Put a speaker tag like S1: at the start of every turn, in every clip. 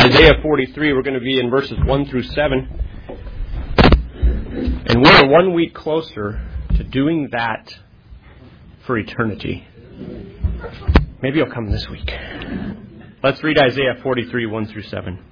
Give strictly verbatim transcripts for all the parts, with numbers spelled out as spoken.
S1: Isaiah forty-three, we're going to be in verses one through seven. And we're one week closer to doing that for eternity. Maybe you'll come this week. Let's read Isaiah forty-three, one through seven.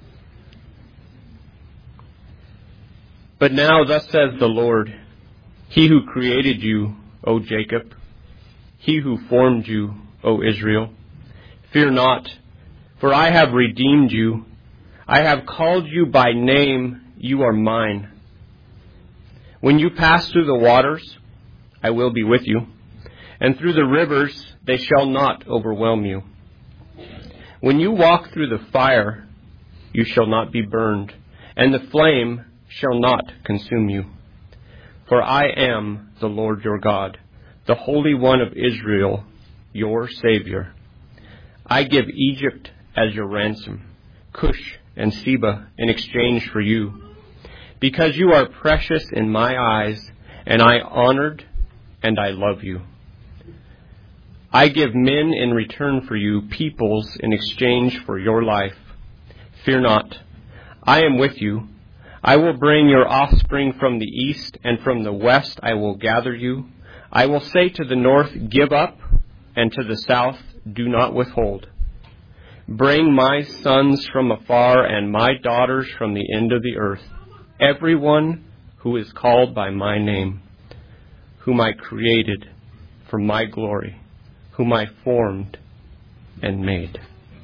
S1: But now thus says the Lord, He who created you, O Jacob, He who formed you, O Israel, fear not, for I have redeemed you. I have called you by name, you are mine. When you pass through the waters, I will be with you, and through the rivers, they shall not overwhelm you. When you walk through the fire, you shall not be burned, and the flame shall not consume you. For I am the Lord your God, the Holy One of Israel, your Savior. I give Egypt as your ransom, Cush and Seba in exchange for you, because you are precious in my eyes, and I honored and I love you. I give men in return for you, peoples in exchange for your life. Fear not, I am with you. I will bring your offspring from the east, and from the west I will gather you. I will say to the north, give up, and to the south, do not withhold. Bring my sons from afar and my daughters from the end of the earth, everyone who is called by my name, whom I created for my glory, whom I formed and made.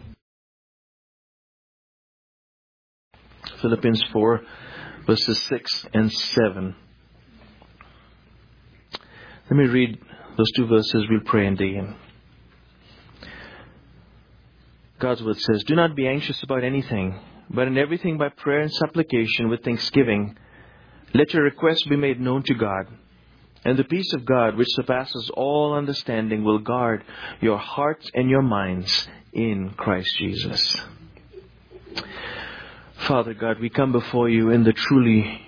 S2: Philippians four, verses six and seven. Let me read those two verses. We'll pray and dig in. God's word says, do not be anxious about anything, but in everything by prayer and supplication with thanksgiving, let your requests be made known to God. And the peace of God, which surpasses all understanding, will guard your hearts and your minds in Christ Jesus. Father God, we come before you in the truly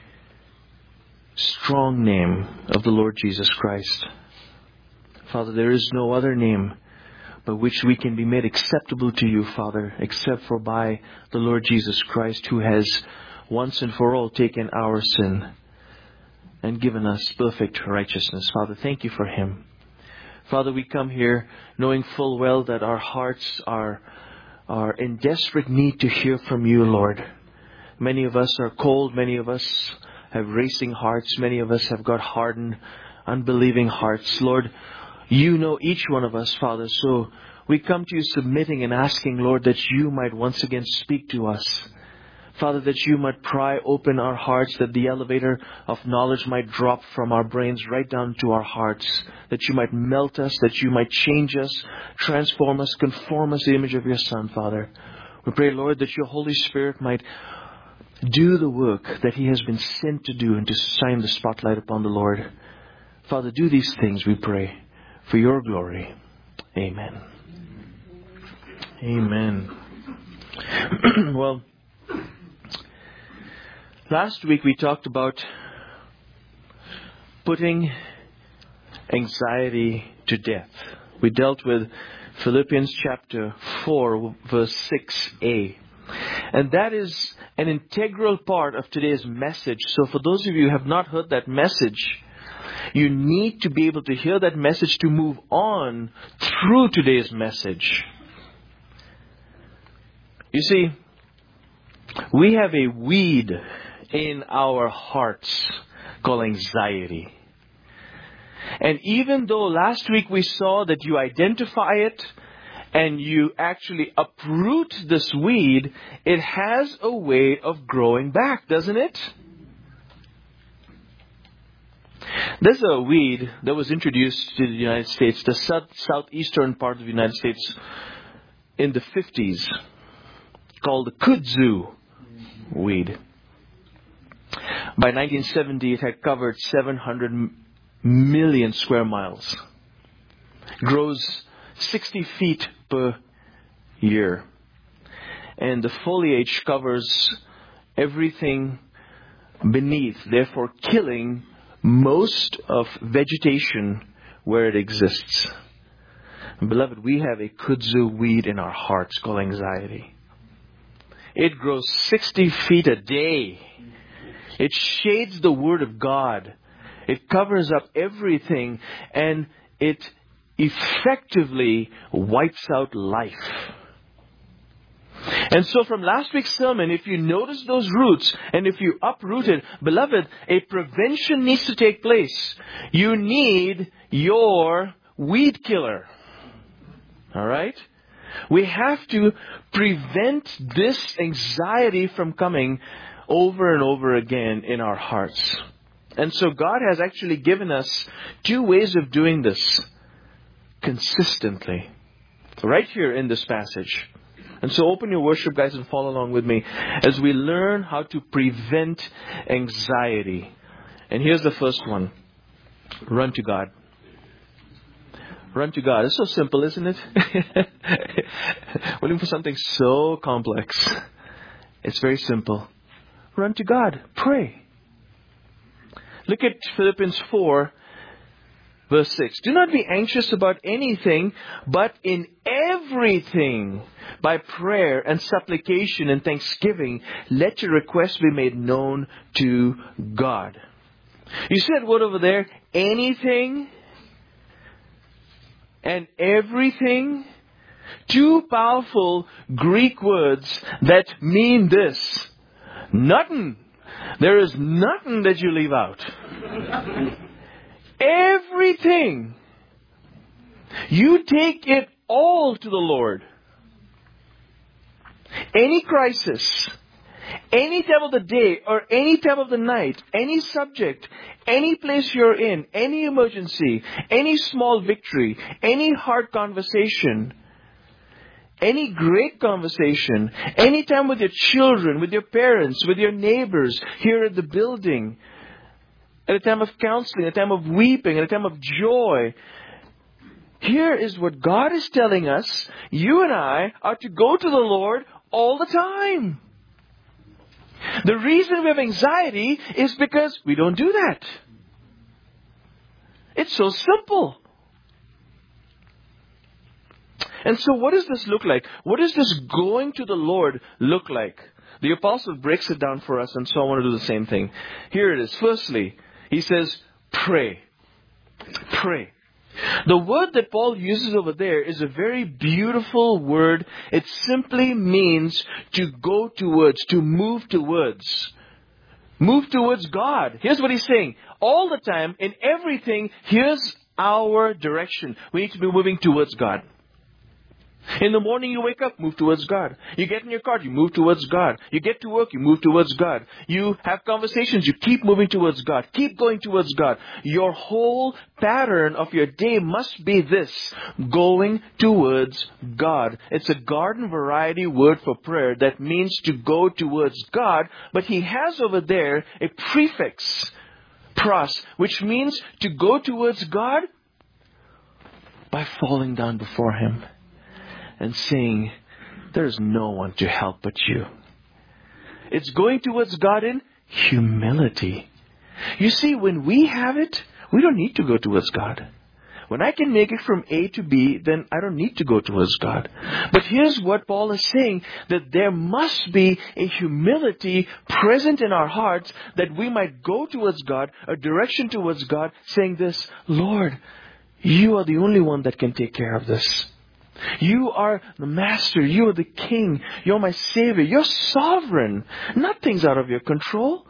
S2: strong name of the Lord Jesus Christ. Father, there is no other name by which we can be made acceptable to you, Father, except for by the Lord Jesus Christ, who has once and for all taken our sin and given us perfect righteousness. Father, thank you for Him. Father, we come here knowing full well that our hearts are, are in desperate need to hear from you, Lord. Many of us are cold. Many of us have racing hearts. Many of us have got hardened, unbelieving hearts. Lord, you know each one of us, Father. So we come to you submitting and asking, Lord, that you might once again speak to us. Father, that you might pry open our hearts, that the elevator of knowledge might drop from our brains right down to our hearts, that you might melt us, that you might change us, transform us, conform us to the image of your Son, Father. We pray, Lord, that your Holy Spirit might do the work that He has been sent to do and to shine the spotlight upon the Lord. Father, do these things, we pray, for your glory. Amen. Amen. Well, last week we talked about putting anxiety to death. We dealt with Philippians chapter four, verse six a. And that is an integral part of today's message. So for those of you who have not heard that message, you need to be able to hear that message to move on through today's message. You see, we have a weed in our hearts called anxiety. And even though last week we saw that you identify it and you actually uproot this weed, it has a way of growing back, doesn't it? There's a weed that was introduced to the United States, the south, southeastern part of the United States, in the fifties, called the kudzu weed. By nineteen seventy, it had covered seven hundred million square miles. Grows sixty feet per year. And the foliage covers everything beneath, therefore killing most of vegetation where it exists. And beloved, we have a kudzu weed in our hearts called anxiety. It grows sixty feet a day. It shades the Word of God. It covers up everything, and it effectively wipes out life. And so from last week's sermon, if you notice those roots, and if you uproot it, beloved, a prevention needs to take place. You need your weed killer. Alright? We have to prevent this anxiety from coming over and over again in our hearts. And so God has actually given us two ways of doing this consistently. Right here in this passage. And so open your worship, guys, and follow along with me as we learn how to prevent anxiety. And here's the first one. Run to God. Run to God. It's so simple, isn't it? We're looking for something so complex. It's very simple. Run to God. Pray. Look at Philippians four, verse six. Do not be anxious about anything, but in everything, by prayer and supplication and thanksgiving, let your requests be made known to God. You see that word over there? Anything and everything. Two powerful Greek words that mean this. Nothing. There is nothing that you leave out. Everything. You take it all to the Lord. Any crisis, any time of the day or any time of the night, any subject, any place you're in, any emergency, any small victory, any hard conversation, any great conversation, any time with your children, with your parents, with your neighbors, here at the building, at a time of counseling, at a time of weeping, at a time of joy. Here is what God is telling us. You and I are to go to the Lord all the time. The reason we have anxiety is because we don't do that. It's so simple. And so what does this look like? What does this going to the Lord look like? The apostle breaks it down for us, and so I want to do the same thing. Here it is. Firstly, he says, pray. Pray. The word that Paul uses over there is a very beautiful word. It simply means to go towards, to move towards. Move towards God. Here's what he's saying. All the time, in everything, here's our direction. We need to be moving towards God. In the morning you wake up, move towards God. You get in your car, you move towards God. You get to work, you move towards God. You have conversations, you keep moving towards God. Keep going towards God. Your whole pattern of your day must be this, going towards God. It's a garden variety word for prayer that means to go towards God, but he has over there a prefix, pros, which means to go towards God by falling down before Him. And saying, there is no one to help but you. It's going towards God in humility. You see, when we have it, we don't need to go towards God. When I can make it from A to B, then I don't need to go towards God. But here's what Paul is saying, that there must be a humility present in our hearts that we might go towards God, a direction towards God, saying this, Lord, you are the only one that can take care of this. You are the Master. You are the King. You're my Savior. You're sovereign. Nothing's out of your control.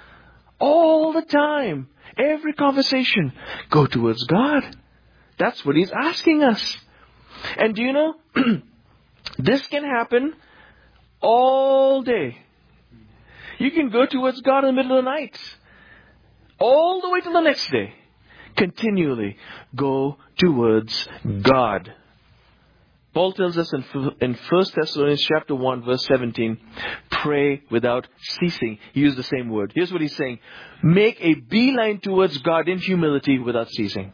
S2: All the time. Every conversation. Go towards God. That's what He's asking us. And do you know? This can happen all day. You can go towards God in the middle of the night. All the way to the next day. Continually go towards God. Paul tells us in, in First Thessalonians chapter one, verse seventeen, pray without ceasing. He used the same word. Here's what he's saying. Make a beeline towards God in humility without ceasing.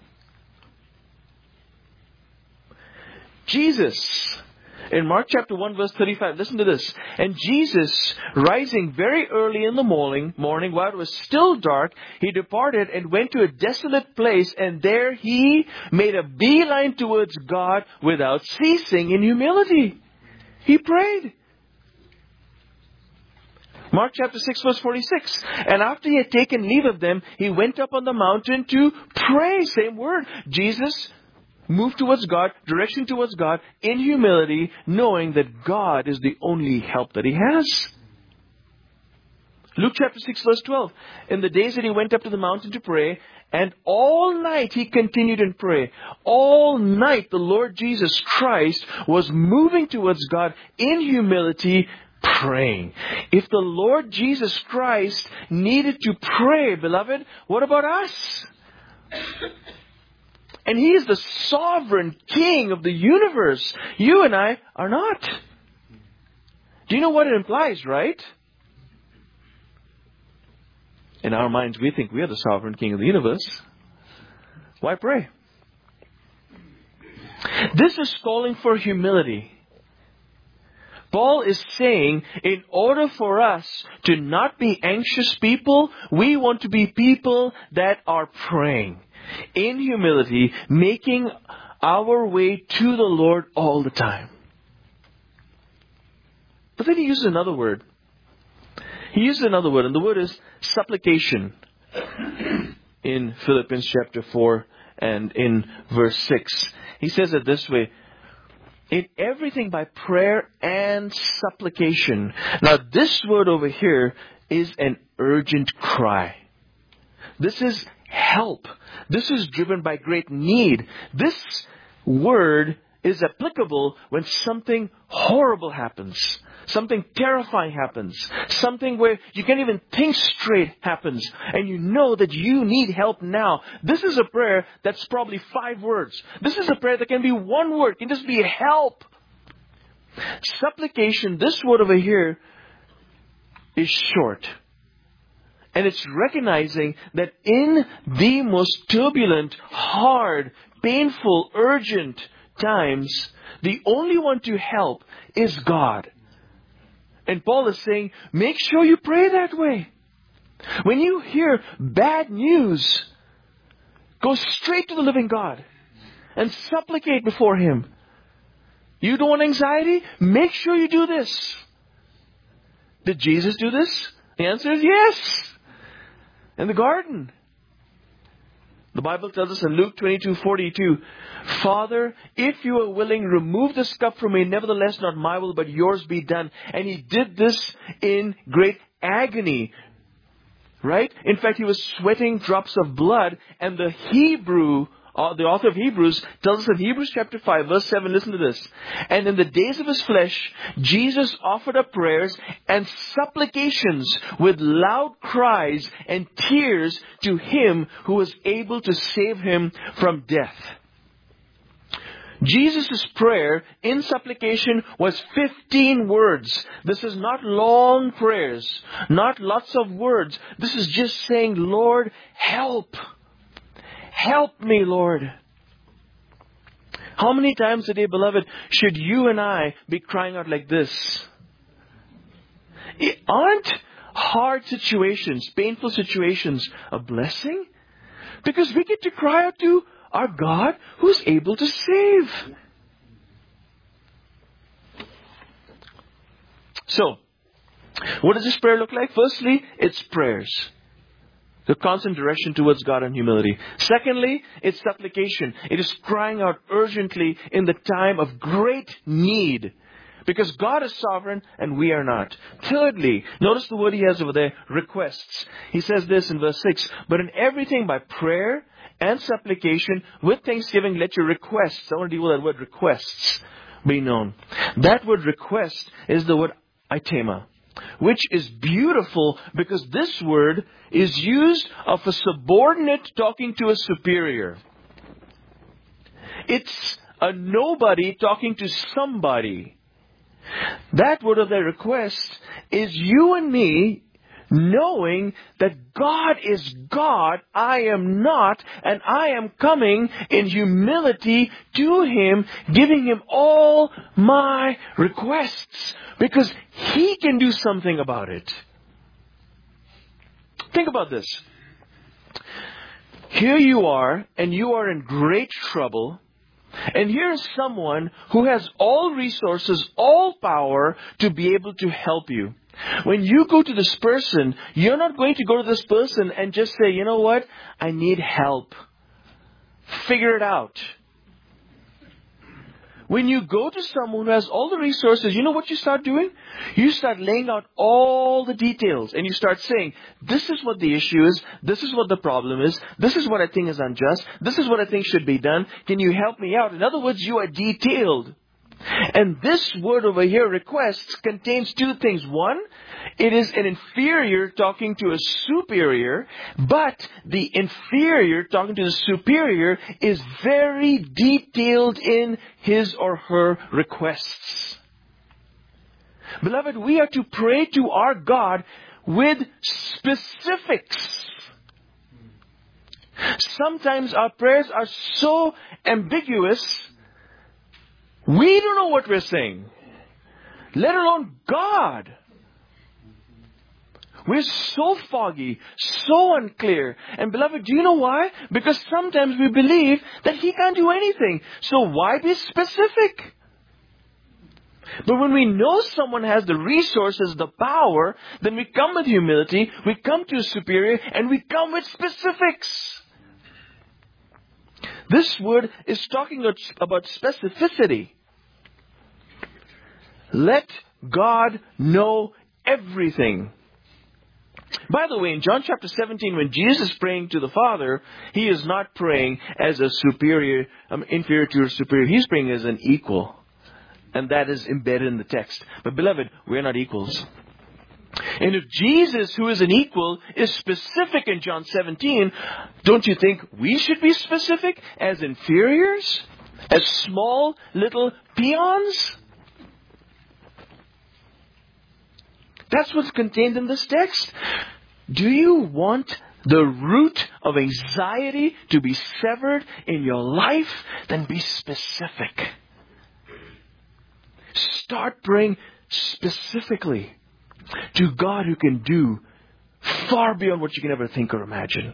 S2: Jesus, in Mark chapter one, verse thirty-five, listen to this. And Jesus, rising very early in the morning, morning while it was still dark, He departed and went to a desolate place, and there He made a beeline towards God without ceasing in humility. He prayed. Mark chapter six verse forty-six. And after he had taken leave of them, he went up on the mountain to pray. Same word. Jesus moved towards God, direction towards God, in humility, knowing that God is the only help that he has. Luke chapter six verse twelve. In the days that he went up to the mountain to pray, and all night he continued in prayer. All night the Lord Jesus Christ was moving towards God in humility, praying. If the Lord Jesus Christ needed to pray, beloved, what about us? And He is the sovereign King of the universe. You and I are not. Do you know what it implies, right? In our minds, we think we are the sovereign King of the universe. Why pray? This is calling for humility. Paul is saying, in order for us to not be anxious people, we want to be people that are praying in humility, making our way to the Lord all the time. But then he uses another word. He uses another word, and the word is supplication in Philippians chapter four and in verse six. He says it this way, in everything by prayer and supplication. Now this word over here is an urgent cry. This is help. This is driven by great need. This word is applicable when something horrible happens. Something terrifying happens. Something where you can't even think straight happens. And you know that you need help now. This is a prayer that's probably five words. This is a prayer that can be one word. It can just be help. Supplication, this word over here, is short. And it's recognizing that in the most turbulent, hard, painful, urgent times, the only one to help is God. And Paul is saying, make sure you pray that way. When you hear bad news, go straight to the living God and supplicate before Him. You don't want anxiety? Make sure you do this. Did Jesus do this? The answer is yes. In the garden. The Bible tells us in Luke twenty-two forty-two, Father, if you are willing, remove this cup from me. Nevertheless, not my will, but yours be done. And He did this in great agony. Right? In fact, He was sweating drops of blood. And the Hebrew, uh, the author of Hebrews tells us in Hebrews chapter five, verse seven, listen to this. And in the days of His flesh, Jesus offered up prayers and supplications with loud cries and tears to Him who was able to save Him from death. Jesus' prayer in supplication was fifteen words. This is not long prayers, not lots of words. This is just saying, Lord, help. Help me, Lord. How many times a day, beloved, should you and I be crying out like this? Aren't hard situations, painful situations, a blessing? Because we get to cry out to our God who's able to save. So, what does this prayer look like? Firstly, it's prayers. The constant direction towards God and humility. Secondly, it's supplication. It is crying out urgently in the time of great need. Because God is sovereign and we are not. Thirdly, notice the word he has over there, requests. He says this in verse six, but in everything by prayer and supplication with thanksgiving, let your requests, I want to deal with that word requests, be known. That word request is the word aitema, which is beautiful because this word is used of a subordinate talking to a superior. It's a nobody talking to somebody. That word of their request is you and me knowing that God is God, I am not, and I am coming in humility to Him, giving Him all my requests, because He can do something about it. Think about this. Here you are, and you are in great trouble, And here's someone who has all resources, all power to be able to help you. When you go to this person, you're not going to go to this person and just say, you know what? I need help. Figure it out. When you go to someone who has all the resources, you know what you start doing? You start laying out all the details and you start saying, this is what the issue is, this is what the problem is, this is what I think is unjust, this is what I think should be done, can you help me out? In other words, you are detailed. And this word over here, requests, contains two things. One, it is an inferior talking to a superior, but the inferior talking to the superior is very detailed in his or her requests. Beloved, we are to pray to our God with specifics. Sometimes our prayers are so ambiguous, we don't know what we're saying, let alone God. We're so foggy, so unclear. And beloved, do you know why? Because sometimes we believe that He can't do anything. So why be specific? But when we know someone has the resources, the power, then we come with humility, we come to a superior, and we come with specifics. This word is talking about specificity. Let God know everything. By the way, in John chapter seventeen, when Jesus is praying to the Father, He is not praying as a superior, um, inferior to a superior. He's praying as an equal. And that is embedded in the text. But beloved, we're not equals. And if Jesus, who is an equal, is specific in John seventeen, don't you think we should be specific as inferiors? As small little peons? That's what's contained in this text. Do you want the root of anxiety to be severed in your life? Then be specific. Start praying specifically to God who can do far beyond what you can ever think or imagine.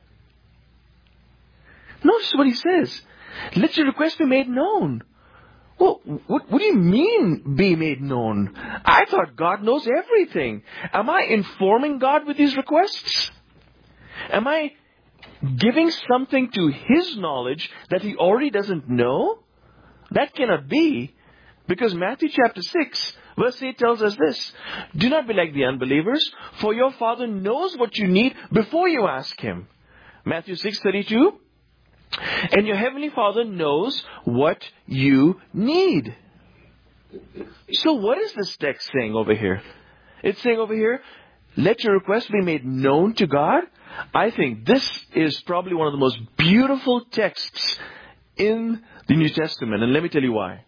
S2: Notice what He says. Let your request be made known. Well, what, what do you mean be made known? I thought God knows everything. Am I informing God with these requests? Am I giving something to His knowledge that He already doesn't know? That cannot be. Because Matthew chapter six, verse eight tells us this. Do not be like the unbelievers, for your Father knows what you need before you ask Him. Matthew six thirty-two. And your Heavenly Father knows what you need. So what is this text saying over here? It's saying over here, let your request be made known to God. I think this is probably one of the most beautiful texts in the New Testament. And let me tell you why.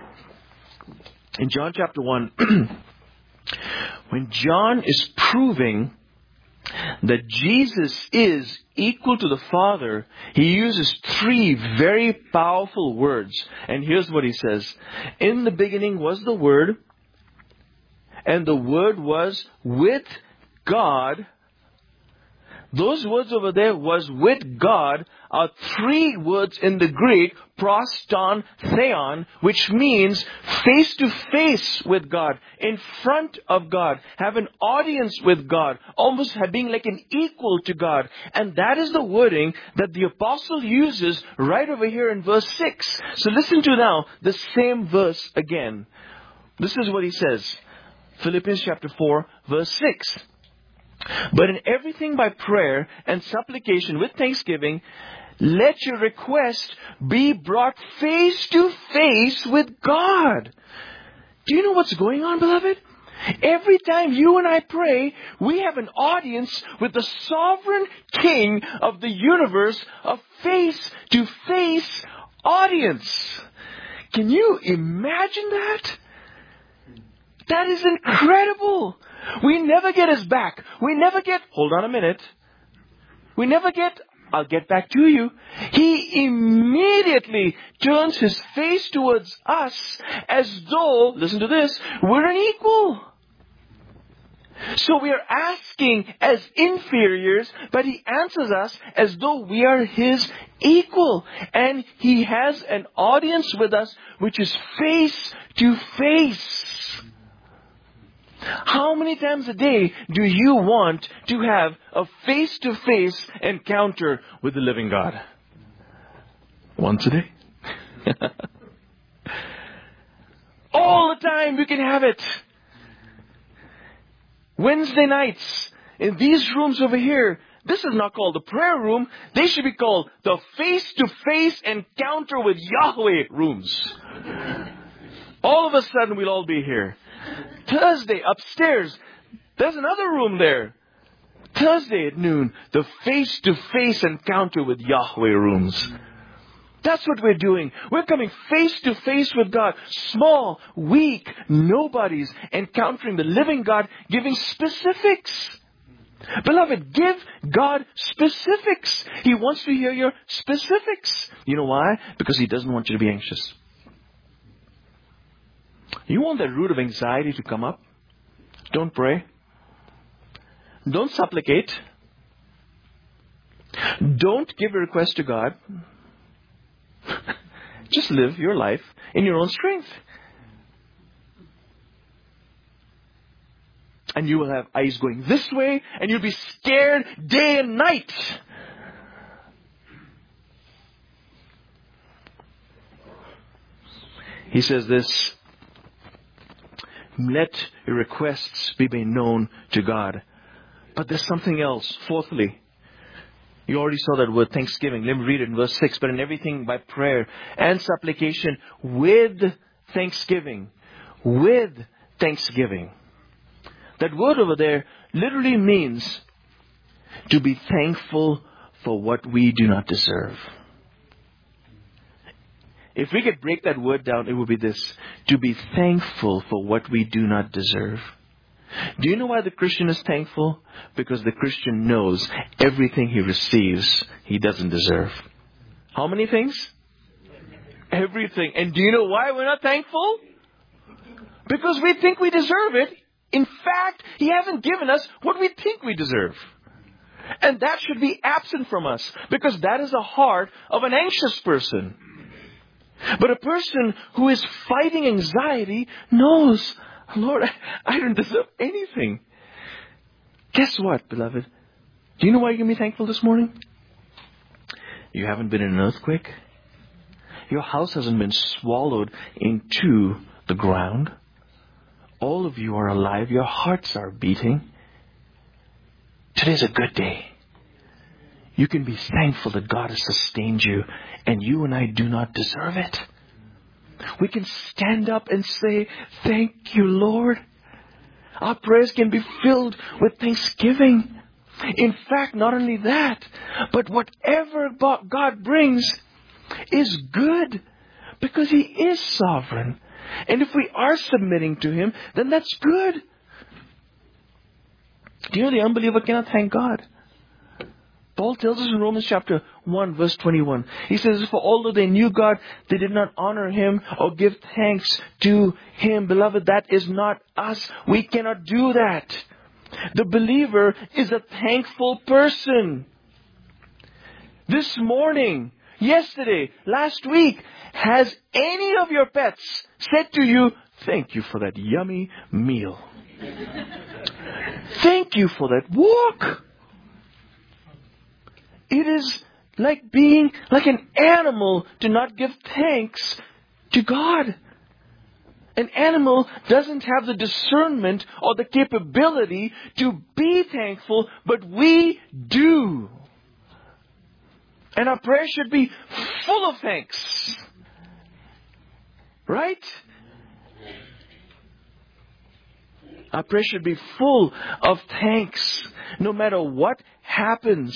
S2: In John chapter one, when John is proving that Jesus is equal to the Father, he uses three very powerful words. And here's what he says. In the beginning was the Word, and the Word was with God. Those words over there, was with God, are three words in the Greek, pros, ton, theon, which means face to face with God, in front of God, have an audience with God, almost being like an equal to God. And that is the wording that the apostle uses right over here in verse six. So listen to now the same verse again. This is what he says. Philippians chapter four, verse six. But in everything by prayer and supplication with thanksgiving, let your request be brought face to face with God. Do you know what's going on, beloved? Every time you and I pray, we have an audience with the sovereign King of the universe, a face-to-face audience. Can you imagine that? That is incredible. We never get His back. We never get, hold on a minute. We never get, I'll get back to you. He immediately turns His face towards us as though, listen to this, we're an equal. So we are asking as inferiors, but He answers us as though we are His equal. And He has an audience with us which is face to face. How many times a day do you want to have a face-to-face encounter with the living God? Once a day? All the time we can have it. Wednesday nights, in these rooms over here, this is not called the prayer room. They should be called the face-to-face encounter with Yahweh rooms. All of a sudden we'll all be here. Thursday, upstairs, there's another room there. Thursday at noon, the face-to-face encounter with Yahweh rooms. That's what we're doing. We're coming face to face with God. Small, weak, nobodies encountering the living God, giving specifics. Beloved, give God specifics. He wants to hear your specifics. You know why? Because He doesn't want you to be anxious. You want that root of anxiety to come up? Don't pray. Don't supplicate. Don't give a request to God. Just live your life in your own strength. And you will have eyes going this way, and you'll be scared day and night. He says this, let your requests be made known to God. But there's something else. Fourthly, you already saw that word thanksgiving. Let me read it in verse six. But in everything by prayer and supplication with thanksgiving. With thanksgiving. That word over there literally means to be thankful for what we do not deserve. If we could break that word down, it would be this. To be thankful for what we do not deserve. Do you know why the Christian is thankful? Because the Christian knows everything he receives, he doesn't deserve. How many things? Everything. And do you know why we're not thankful? Because we think we deserve it. In fact, He hasn't given us what we think we deserve. And that should be absent from us. Because that is the heart of an anxious person. But a person who is fighting anxiety knows, Lord, I don't deserve anything. Guess what, beloved? Do you know why you can be thankful this morning? You haven't been in an earthquake. Your house hasn't been swallowed into the ground. All of you are alive. Your hearts are beating. Today's a good day. You can be thankful that God has sustained you, and you and I do not deserve it. We can stand up and say, thank you, Lord. Our prayers can be filled with thanksgiving. In fact, not only that, but whatever God brings is good because He is sovereign. And if we are submitting to Him, then that's good. Do you know the unbeliever cannot thank God? Paul tells us in Romans chapter one, verse twenty-one. He says, for although they knew God, they did not honor Him or give thanks to Him. Beloved, that is not us. We cannot do that. The believer is a thankful person. This morning, yesterday, last week, has any of your pets said to you, thank you for that yummy meal? Thank you for that walk. It is like being like an animal to not give thanks to God. An animal doesn't have the discernment or the capability to be thankful, but we do. And our prayer should be full of thanks. Right? Our prayer should be full of thanks, no matter what happens.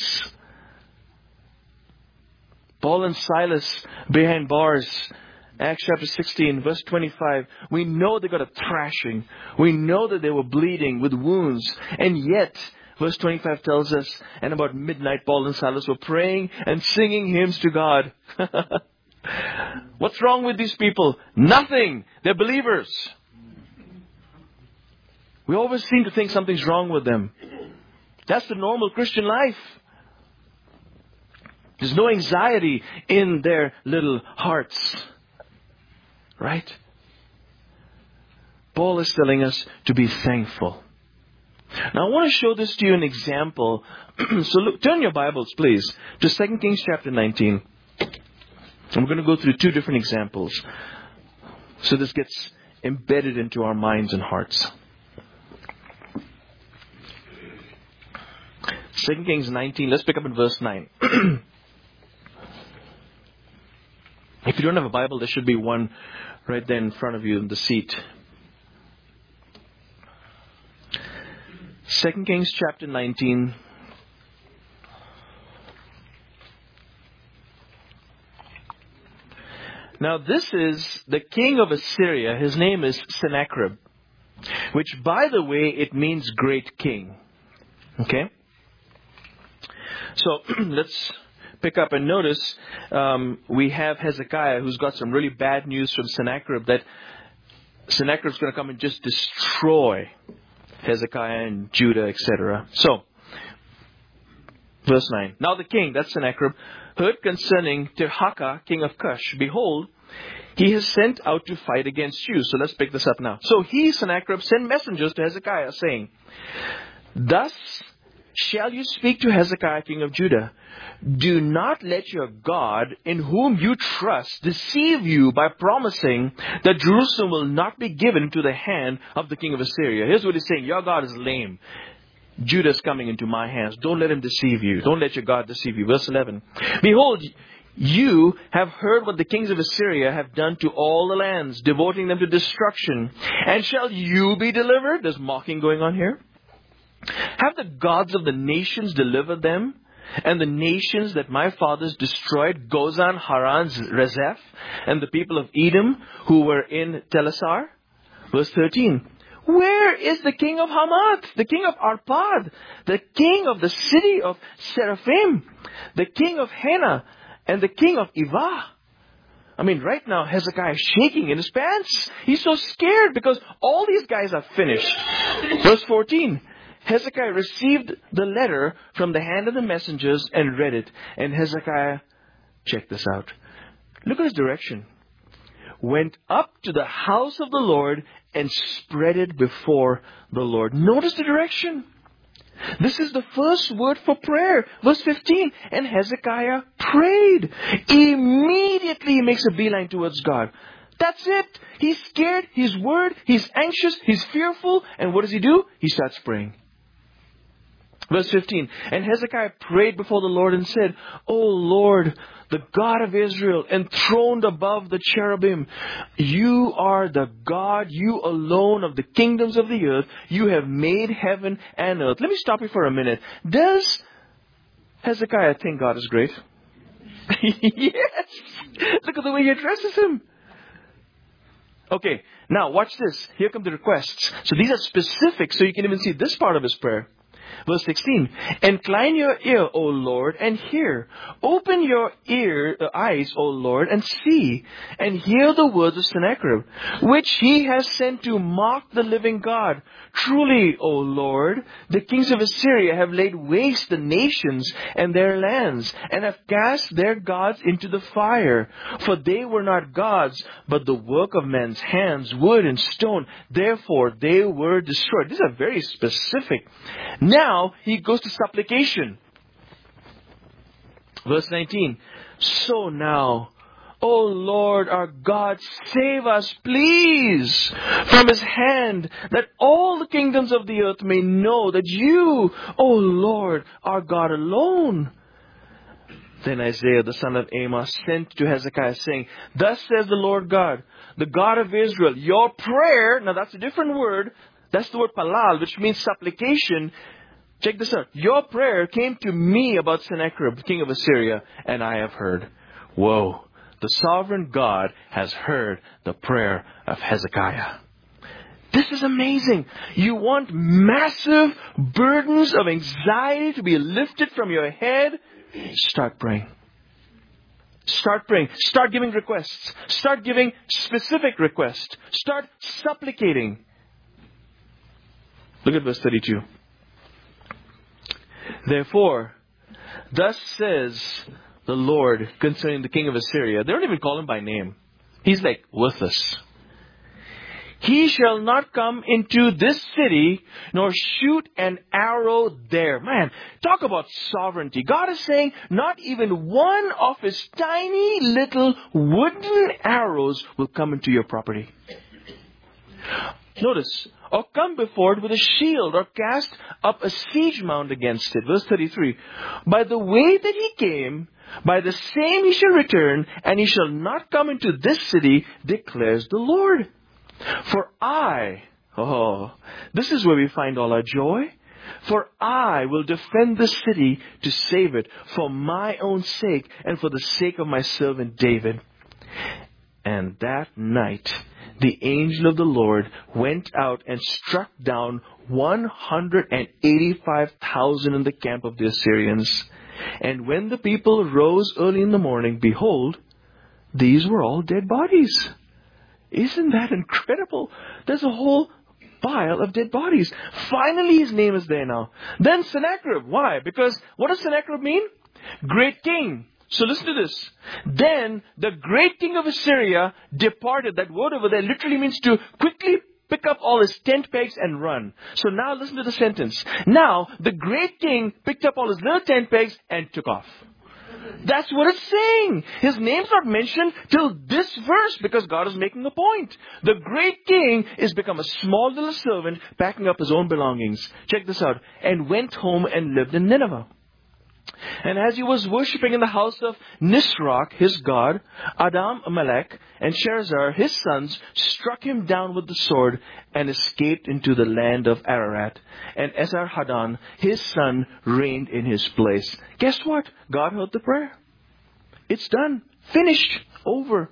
S2: Paul and Silas behind bars, Acts chapter sixteen, verse twenty-five. We know they got a thrashing. We know that they were bleeding with wounds. And yet, verse twenty-five tells us, and about midnight, Paul and Silas were praying and singing hymns to God. What's wrong with these people? Nothing. They're believers. We always seem to think something's wrong with them. That's the normal Christian life. There's no anxiety in their little hearts. Right? Paul is telling us to be thankful. Now I want to show this to you an example. So look, turn your Bibles, please, to Second Kings chapter nineteen. And we're going to go through two different examples. So this gets embedded into our minds and hearts. Second Kings nineteen, let's pick up in verse nine. If you don't have a Bible, there should be one right there in front of you in the seat. Second Kings chapter nineteen. Now this is the king of Assyria. His name is Sennacherib. Which, by the way, it means great king. Okay? So, let's pick up and notice um, we have Hezekiah, who's got some really bad news from Sennacherib, that Sennacherib's going to come and just destroy Hezekiah and Judah, et cetera. So, verse nine. Now the king, that's Sennacherib, heard concerning Tirhakah, king of Cush. Behold, he has sent out to fight against you. So let's pick this up now. So he, Sennacherib, sent messengers to Hezekiah, saying, Thus shall you speak to Hezekiah, king of Judah. Do not let your God, in whom you trust, deceive you by promising that Jerusalem will not be given into the hand of the king of Assyria. Here's what he's saying. Your God is lame. Judah is coming into my hands. Don't let him deceive you. Don't let your God deceive you. Verse eleven. Behold, you have heard what the kings of Assyria have done to all the lands, devoting them to destruction. And shall you be delivered? There's mocking going on here. Have the gods of the nations delivered them? And the nations that my fathers destroyed, Gozan, Haran, Rezeph, and the people of Edom who were in Telassar? Verse thirteen. Where is the king of Hamath, the king of Arpad, the king of the city of Seraphim, the king of Hena, and the king of Ivah? I mean, right now, Hezekiah is shaking in his pants. He's so scared because all these guys are finished. Verse fourteen. Hezekiah received the letter from the hand of the messengers and read it. And Hezekiah, check this out. Look at his direction. Went up to the house of the Lord and spread it before the Lord. Notice the direction. This is the first word for prayer. Verse fifteen. And Hezekiah prayed. Immediately he makes a beeline towards God. That's it. He's scared. He's worried. He's anxious. He's fearful. And what does he do? He starts praying. Verse fifteen, and Hezekiah prayed before the Lord and said, O Lord, the God of Israel, enthroned above the cherubim, you are the God, you alone of the kingdoms of the earth. You have made heaven and earth. Let me stop you for a minute. Does Hezekiah think God is great? Yes. Look at the way he addresses him. Okay, now watch this. Here come the requests. So these are specific, so you can even see this part of his prayer. Verse sixteen, incline your ear, O Lord, and hear. Open your ear, uh, eyes, O Lord, and see, and hear the words of Sennacherib, which he has sent to mock the living God. Truly, O Lord, the kings of Assyria have laid waste the nations and their lands, and have cast their gods into the fire. For they were not gods, but the work of men's hands, wood and stone. Therefore, they were destroyed. These are very specific. Now, Now he goes to supplication. Verse nineteen. So now, O Lord our God, save us, please, from his hand, that all the kingdoms of the earth may know that you, O Lord, are God alone. Then Isaiah the son of Amos sent to Hezekiah, saying, Thus says the Lord God, the God of Israel, your prayer, now that's a different word, that's the word palal, which means supplication. Check this out. Your prayer came to me about Sennacherib, king of Assyria, and I have heard. Whoa. The sovereign God has heard the prayer of Hezekiah. This is amazing. You want massive burdens of anxiety to be lifted from your head? Start praying. Start praying. Start giving requests. Start giving specific requests. Start supplicating. Look at verse thirty-two. Therefore, thus says the Lord concerning the king of Assyria. They don't even call him by name. He's like worthless. He shall not come into this city, nor shoot an arrow there. Man, talk about sovereignty. God is saying not even one of his tiny little wooden arrows will come into your property. Notice, or come before it with a shield, or cast up a siege mount against it. Verse thirty-three. By the way that he came, by the same he shall return, and he shall not come into this city, declares the Lord. For I, oh, this is where we find all our joy. For I will defend the city to save it for my own sake and for the sake of my servant David. And that night, the angel of the Lord went out and struck down one hundred eighty-five thousand in the camp of the Assyrians. And when the people rose early in the morning, behold, these were all dead bodies. Isn't that incredible? There's a whole pile of dead bodies. Finally, his name is there now. Then Sennacherib. Why? Because what does Sennacherib mean? Great king. So listen to this. Then the great king of Assyria departed. That word over there literally means to quickly pick up all his tent pegs and run. So now listen to the sentence. Now the great king picked up all his little tent pegs and took off. That's what it's saying. His name's not mentioned till this verse because God is making a point. The great king is become a small little servant packing up his own belongings. Check this out. And went home and lived in Nineveh. And as he was worshipping in the house of Nisroch, his god, Adam-Amalek and Sherazar, his sons, struck him down with the sword and escaped into the land of Ararat. And Esarhaddon, his son, reigned in his place. Guess what? God heard the prayer. It's done. Finished. Over.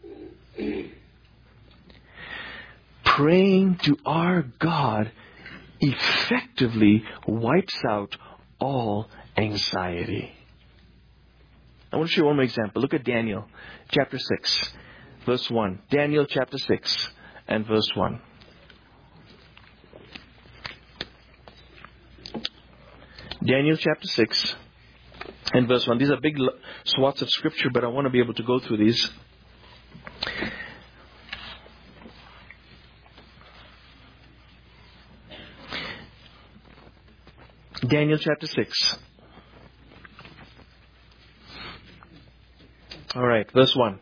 S2: Praying to our God effectively wipes out all anxiety. I want to show you one more example. Look at Daniel chapter six, verse one. Daniel chapter six and verse one. Daniel chapter six and verse one. These are big swaths of scripture, but I want to be able to go through these. Daniel chapter six. All right, verse one.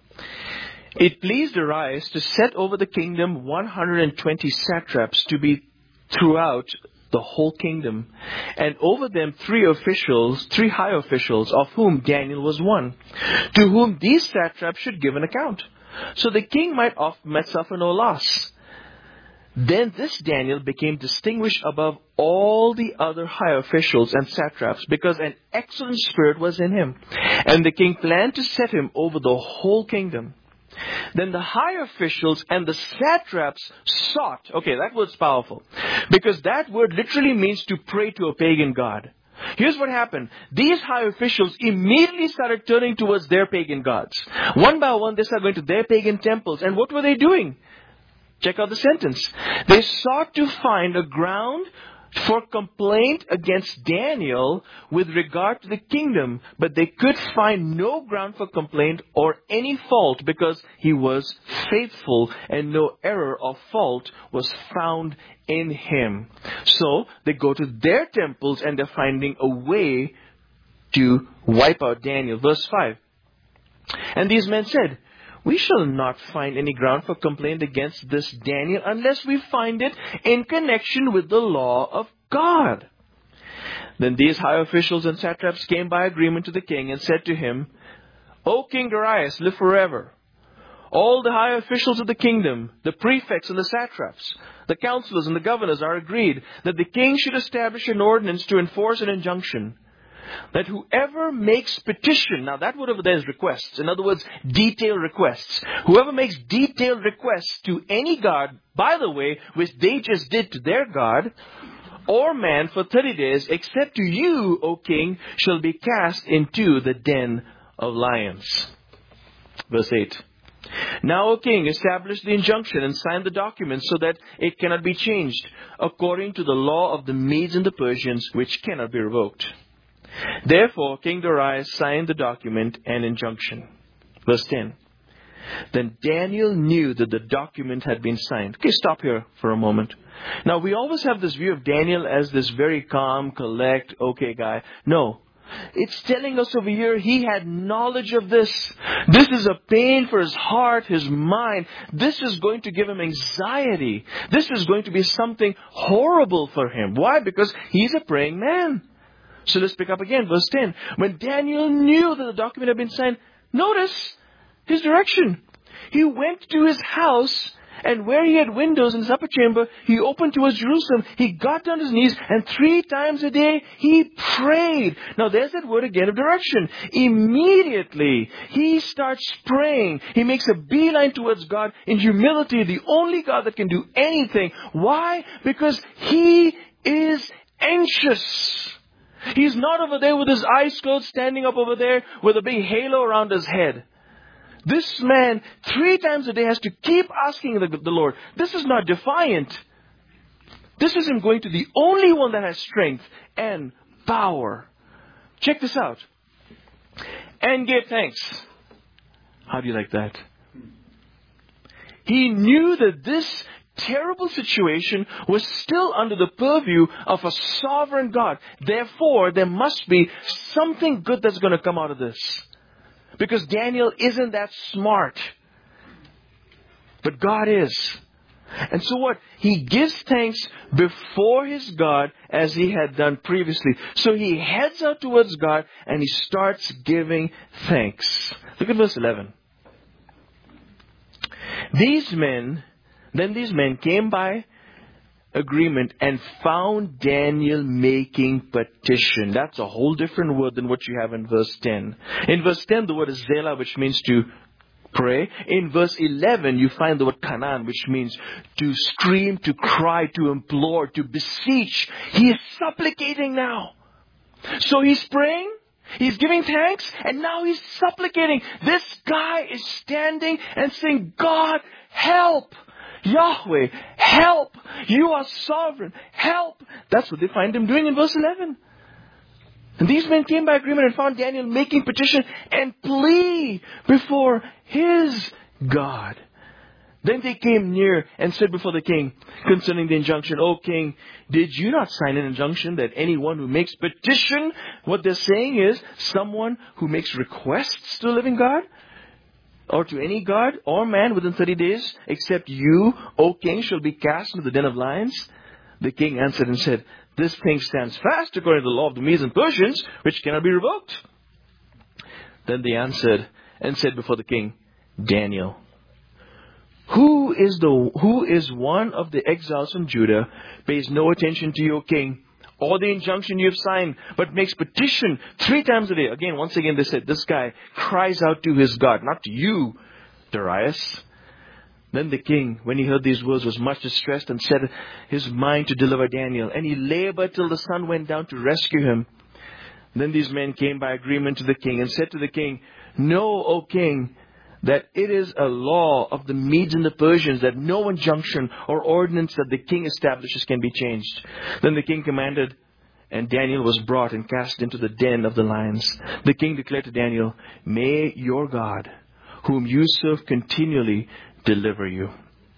S2: It pleased Darius to set over the kingdom one hundred twenty satraps to be throughout the whole kingdom, and over them three officials, three high officials, of whom Daniel was one, to whom these satraps should give an account, so the king might, off, might suffer no loss. Then this Daniel became distinguished above all the other high officials and satraps because an excellent spirit was in him. And the king planned to set him over the whole kingdom. Then the high officials and the satraps sought. Okay, that word's powerful. Because that word literally means to pray to a pagan god. Here's what happened. These high officials immediately started turning towards their pagan gods. One by one, they started going to their pagan temples. And what were they doing? Check out the sentence. They sought to find a ground for complaint against Daniel with regard to the kingdom, but they could find no ground for complaint or any fault because he was faithful and no error or fault was found in him. So they go to their temples and they're finding a way to wipe out Daniel. Verse five. And these men said, we shall not find any ground for complaint against this Daniel unless we find it in connection with the law of God. Then these high officials and satraps came by agreement to the king and said to him, O King Darius, live forever. All the high officials of the kingdom, the prefects and the satraps, the counselors and the governors are agreed that the king should establish an ordinance to enforce an injunction, that whoever makes petition, now that word over there is requests. In other words, detailed requests. Whoever makes detailed requests to any god, by the way, which they just did to their god, or man for thirty days, except to you, O king, shall be cast into the den of lions. Verse eight. Now, O king, establish the injunction and sign the document so that it cannot be changed, according to the law of the Medes and the Persians, which cannot be revoked. Therefore, King Darius signed the document and injunction. Verse ten. Then Daniel knew that the document had been signed. Okay, stop here for a moment. Now, we always have this view of Daniel as this very calm, collect, okay guy. No. It's telling us over here he had knowledge of this. This is a pain for his heart, his mind. This is going to give him anxiety. This is going to be something horrible for him. Why? Because he's a praying man. So let's pick up again, verse ten. When Daniel knew that the document had been signed, notice his direction. He went to his house, and where he had windows in his upper chamber, he opened towards Jerusalem. He got on his knees, and three times a day he prayed. Now there's that word again of direction. Immediately he starts praying. He makes a beeline towards God in humility, the only God that can do anything. Why? Because he is anxious. He's not over there with his eyes closed, standing up over there with a big halo around his head. This man, three times a day, has to keep asking the, the Lord. This is not defiant. This is him going to the only one that has strength and power. Check this out. And give thanks. How do you like that? He knew that this terrible situation was still under the purview of a sovereign God. Therefore, there must be something good that's going to come out of this. Because Daniel isn't that smart. But God is. And so what? He gives thanks before his God as he had done previously. So he heads out towards God and he starts giving thanks. Look at verse eleven. These men, then these men came by agreement and found Daniel making petition. That's a whole different word than what you have in verse ten. In verse ten, the word is zela, which means to pray. In verse eleven, you find the word kanan, which means to scream, to cry, to implore, to beseech. He is supplicating now. So he's praying, he's giving thanks, and now he's supplicating. This guy is standing and saying, God, help! Yahweh, help! You are sovereign. Help! That's what they find him doing in verse eleven. And these men came by agreement and found Daniel making petition and plea before his God. Then they came near and said before the king concerning the injunction, O king, did you not sign an injunction that anyone who makes petition, what they're saying is someone who makes requests to the living God, or to any god or man within thirty days, except you, O king, shall be cast into the den of lions? The king answered and said, this thing stands fast according to the law of the Medes and Persians, which cannot be revoked. Then they answered and said before the king, Daniel, who is the who is one of the exiles from Judah, pays no attention to you, O king, or the injunction you have signed, but makes petition three times a day. Again, once again, they said, this guy cries out to his God, not to you, Darius. Then the king, when he heard these words, was much distressed and set his mind to deliver Daniel. And he labored till the sun went down to rescue him. Then these men came by agreement to the king and said to the king, know, O king, that it is a law of the Medes and the Persians that no injunction or ordinance that the king establishes can be changed. Then the king commanded, and Daniel was brought and cast into the den of the lions. The king declared to Daniel, may your God, whom you serve continually, deliver you.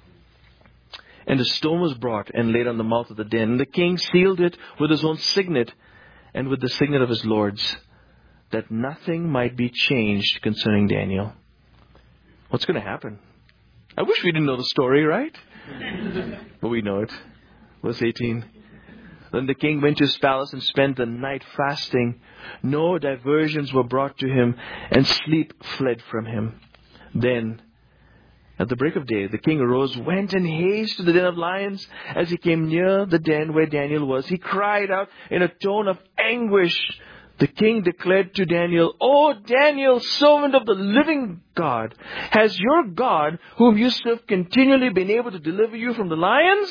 S2: And a stone was brought and laid on the mouth of the den. And the king sealed it with his own signet and with the signet of his lords, that nothing might be changed concerning Daniel. What's going to happen? I wish we didn't know the story, right? But we know it. Verse eighteen. Then the king went to his palace and spent the night fasting. No diversions were brought to him, and sleep fled from him. Then, at the break of day, the king arose, went in haste to the den of lions. As he came near the den where Daniel was, he cried out in a tone of anguish. The king declared to Daniel, O Daniel, servant of the living God, has your God, whom you serve, continually been able to deliver you from the lions?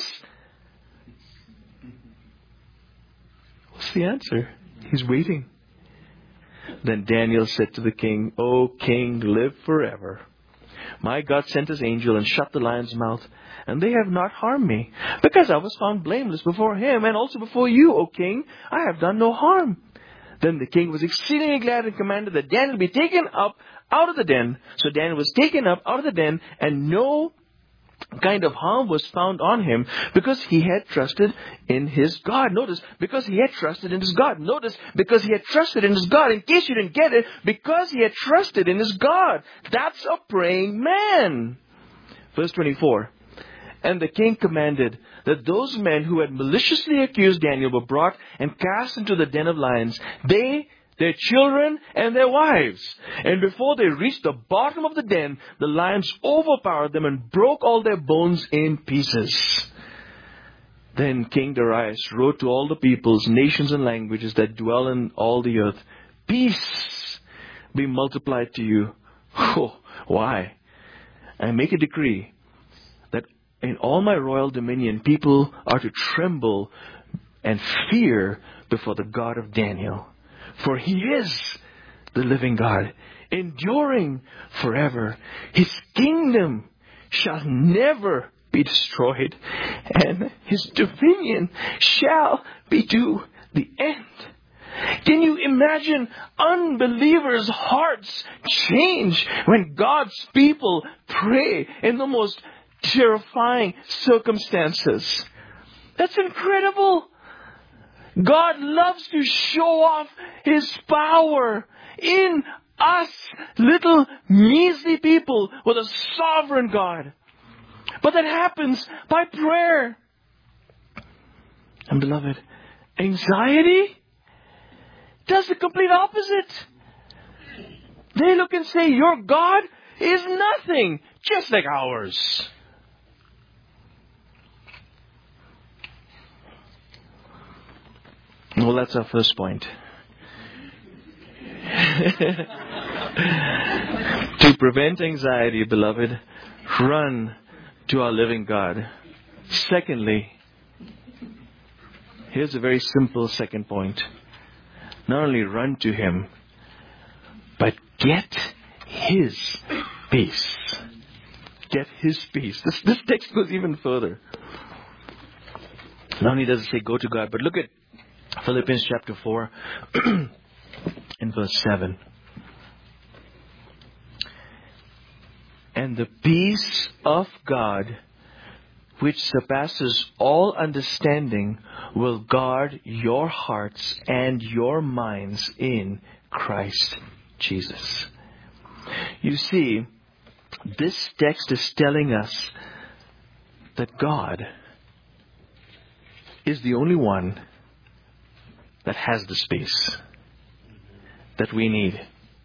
S2: What's the answer? He's waiting. Then Daniel said to the king, O king, live forever. My God sent His angel and shut the lion's mouth, and they have not harmed me, because I was found blameless before Him and also before you, O king. I have done no harm. Then the king was exceedingly glad and commanded that Daniel be taken up out of the den. So Daniel was taken up out of the den, and no kind of harm was found on him, because he had trusted in his God. Notice, because he had trusted in his God. Notice, because he had trusted in his God. In case you didn't get it, because he had trusted in his God. That's a praying man. Verse twenty-four. And the king commanded that those men who had maliciously accused Daniel were brought and cast into the den of lions, they, their children, and their wives. And before they reached the bottom of the den, the lions overpowered them and broke all their bones in pieces. Then King Darius wrote to all the peoples, nations, and languages that dwell in all the earth, peace be multiplied to you. Oh, why? I make a decree that in all my royal dominion, people are to tremble and fear before the God of Daniel. For He is the living God, enduring forever. His kingdom shall never be destroyed, and His dominion shall be to the end. Can you imagine unbelievers' hearts change when God's people pray in the most terrifying circumstances? That's incredible. God loves to show off His power in us, little measly people, with a sovereign God. But that happens by prayer. And beloved, anxiety does the complete opposite. They look and say, your God is nothing, just like ours. Well, that's our first point. To prevent anxiety, beloved, run to our living God. Secondly, here's a very simple second point. Not only run to Him, but get His peace. Get His peace. This, this text goes even further. Not only does it say go to God, but look at Philippians chapter four in verse seven. And the peace of God, which surpasses all understanding, will guard your hearts and your minds in Christ Jesus. You see, this text is telling us that God is the only one that has the space that we need.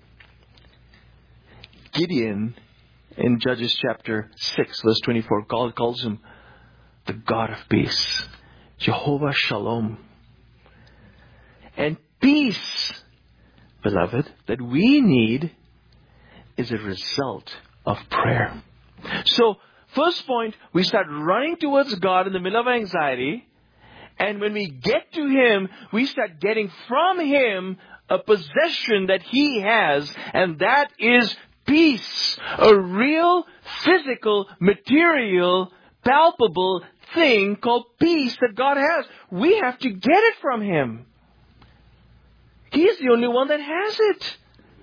S2: Gideon, in Judges chapter six, verse twenty-four, God calls him the God of peace. Jehovah Shalom. And peace, beloved, that we need is a result of prayer. So, first point, we start running towards God in the middle of anxiety. And when we get to Him, we start getting from Him a possession that He has, and that is peace. A real, physical, material, palpable thing called peace that God has. We have to get it from Him. He is the only one that has it.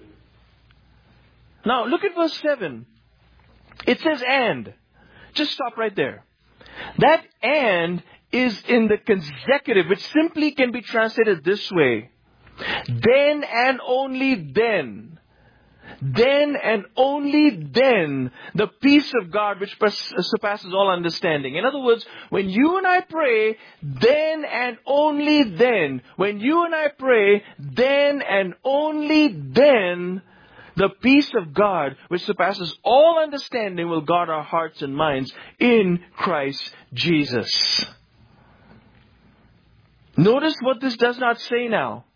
S2: Now, look at verse seven. It says and. Just stop right there. That and is in the consecutive, which simply can be translated this way. Then and only then. Then and only then the peace of God which surpasses all understanding. In other words, when you and I pray, then and only then. When you and I pray, then and only then the peace of God which surpasses all understanding will guard our hearts and minds in Christ Jesus. Notice what this does not say now.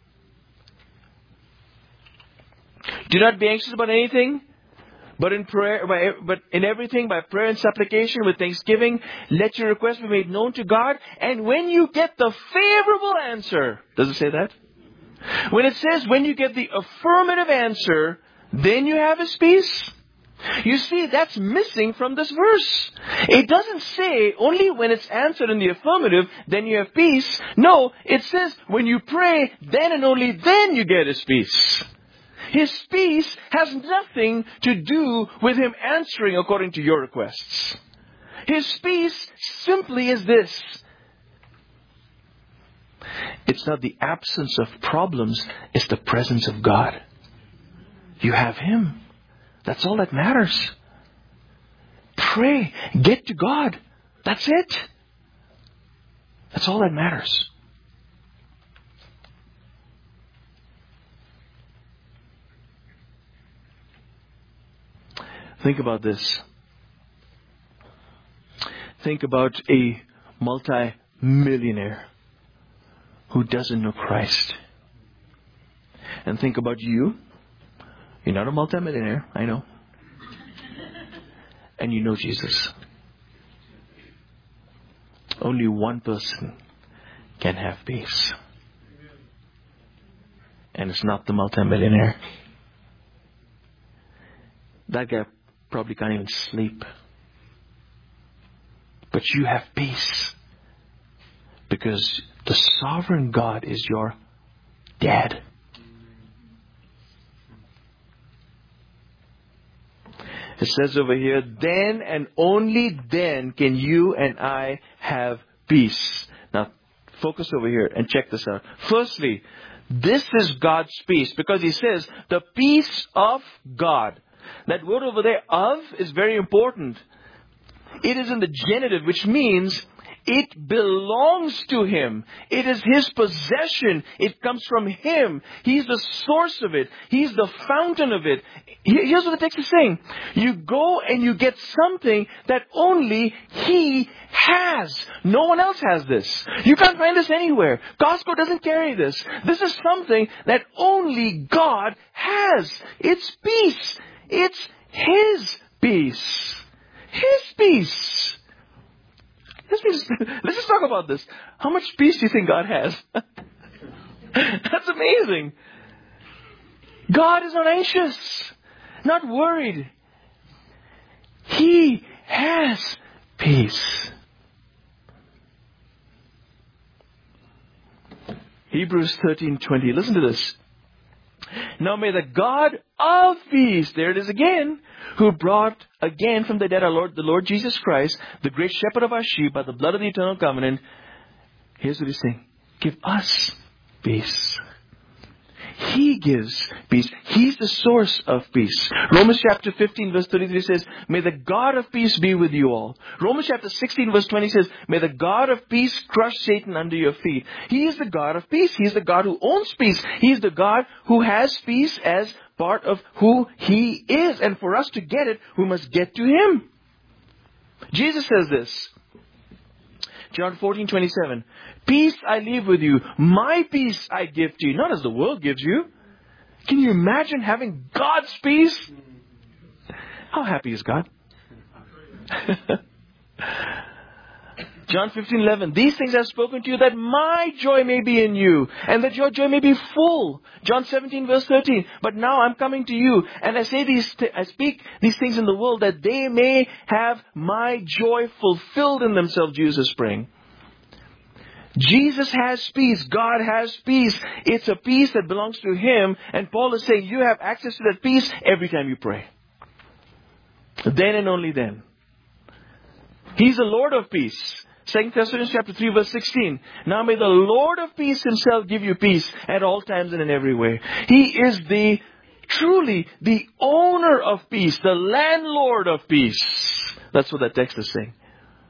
S2: Do not be anxious about anything, but in prayer, by, but in everything by prayer and supplication with thanksgiving, let your requests be made known to God. And when you get the favorable answer, does it say that? When it says when you get the affirmative answer, then you have His peace. You see, that's missing from this verse. It doesn't say only when it's answered in the affirmative, then you have peace. No, it says when you pray, then and only then you get His peace. His peace has nothing to do with Him answering according to your requests. His peace simply is this. It's not the absence of problems, it's the presence of God. You have Him. That's all that matters. Pray. Get to God. That's it. That's all that matters. Think about this. Think about a multi-millionaire who doesn't know Christ. And think about you. You're not a multi-millionaire, I know. And you know Jesus. Only one person can have peace. And it's not the multi-millionaire. That guy probably can't even sleep. But you have peace. Because the sovereign God is your dad. It says over here, then and only then can you and I have peace. Now, focus over here and check this out. Firstly, this is God's peace because He says the peace of God. That word over there, of, is very important. It is in the genitive, which means it belongs to Him. It is His possession. It comes from Him. He's the source of it. He's the fountain of it. Here's what the text is saying. You go and you get something that only He has. No one else has this. You can't find this anywhere. Costco doesn't carry this. This is something that only God has. It's peace. It's His peace. His peace. Let's just, let's just talk about this. How much peace do you think God has? That's amazing. God is not anxious, not worried. He has peace. Hebrews thirteen twenty. Listen to this. Now may the God of peace, there it is again, who brought again from the dead our Lord, the Lord Jesus Christ, the great shepherd of our sheep, by the blood of the eternal covenant. Here's what He's saying. Give us peace. He gives peace. He's the source of peace. Romans chapter fifteen verse thirty-three says, may the God of peace be with you all. Romans chapter sixteen verse twenty says, may the God of peace crush Satan under your feet. He is the God of peace. He is the God who owns peace. He is the God who has peace as part of who He is. And for us to get it, we must get to Him. Jesus says this. John fourteen twenty-seven. Peace I leave with you. My peace I give to you. Not as the world gives you. Can you imagine having God's peace? How happy is God? John fifteen eleven. These things I have spoken to you that my joy may be in you and that your joy may be full. John seventeen verse thirteen. But now I'm coming to you and I say these, th- I speak these things in the world that they may have my joy fulfilled in themselves, Jesus is praying. Jesus has peace. God has peace. It's a peace that belongs to Him. And Paul is saying you have access to that peace every time you pray. Then and only then. He's the Lord of peace. Second Thessalonians chapter three verse sixteen. Now may the Lord of peace Himself give you peace at all times and in every way. He is the truly the owner of peace, the landlord of peace. That's what that text is saying.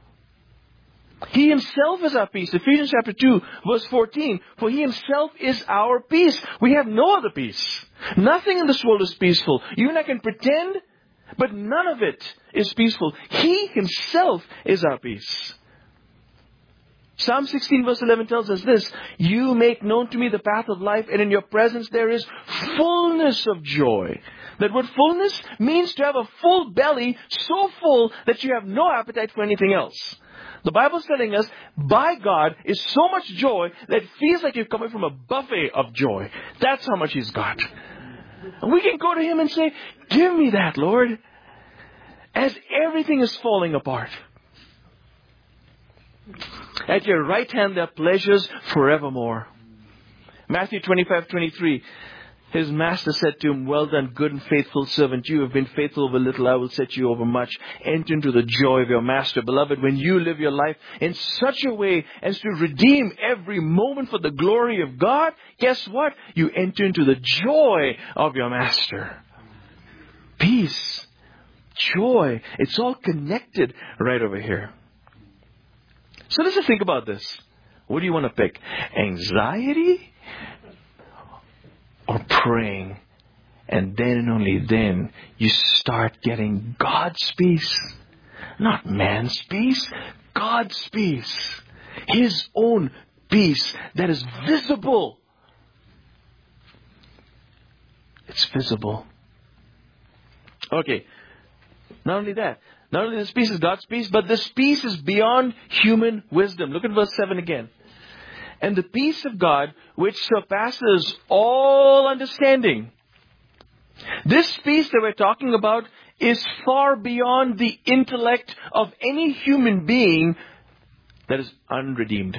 S2: He Himself is our peace. Ephesians chapter two verse fourteen. For He Himself is our peace. We have no other peace. Nothing in this world is peaceful. You and I can pretend, but none of it is peaceful. He Himself is our peace. Psalm sixteen verse eleven tells us this. You make known to me the path of life, and in your presence there is fullness of joy. That word fullness means to have a full belly, so full that you have no appetite for anything else. The Bible is telling us, by God is so much joy that it feels like you're coming from a buffet of joy. That's how much He's got. And we can go to Him and say, give me that, Lord. as everything is falling apart. At your right hand there are pleasures forevermore. Matthew twenty-five twenty-three. His master said to him, well done, good and faithful servant. You have been faithful over little, I will set you over much. Enter into the joy of your master. Beloved, when you live your life in such a way as to redeem every moment for the glory of God, guess what? You enter into the joy of your master. Peace, joy, it's all connected right over here. So let's just think about this. What do you want to pick? Anxiety or praying? And then and only then you start getting God's peace. Not man's peace, God's peace. His own peace that is visible. It's visible. Okay. Not only that. Not only this peace is God's peace, but this peace is beyond human wisdom. Look at verse seven again. And the peace of God, which surpasses all understanding. This peace that we're talking about is far beyond the intellect of any human being that is unredeemed.